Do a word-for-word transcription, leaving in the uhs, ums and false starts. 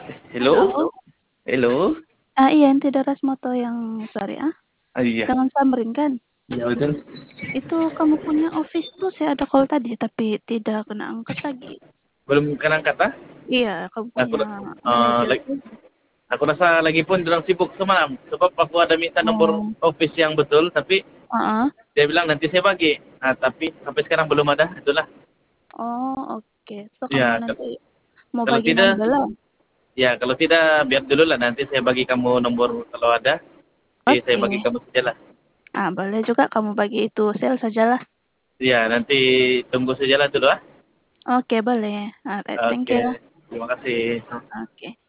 Hello? Halo? Hello? Ah, iya, yang Tidaras Moto yang sorry ah, Ah, iya. dengan Samrin kan? Iya betul. Itu kamu punya office tuh saya ada call tadi tapi tidak kena angkat lagi. Belum kena angkat ah? Iya, kamu Aku punya uh, manajer like, tuh. aku rasa lagi pun bilang sibuk semalam sebab aku ada minta nomor Oh, office yang betul tapi heeh. dia bilang nanti saya bagi. Nah, tapi sampai sekarang belum ada. Itulah. Oh, oke. So kamu Ya, nanti mau kalau bagi tidak number lah. ya kalau tidak biar dulu lah nanti saya bagi kamu nomor kalau ada. Jadi saya Oke. bagi kamu sajalah. Ah, boleh juga kamu bagi itu sale sajalah. Ya, nanti tunggu sajalah dulu ah. Oke, boleh. Alright, thank Oke. you. Terima kasih. Oke.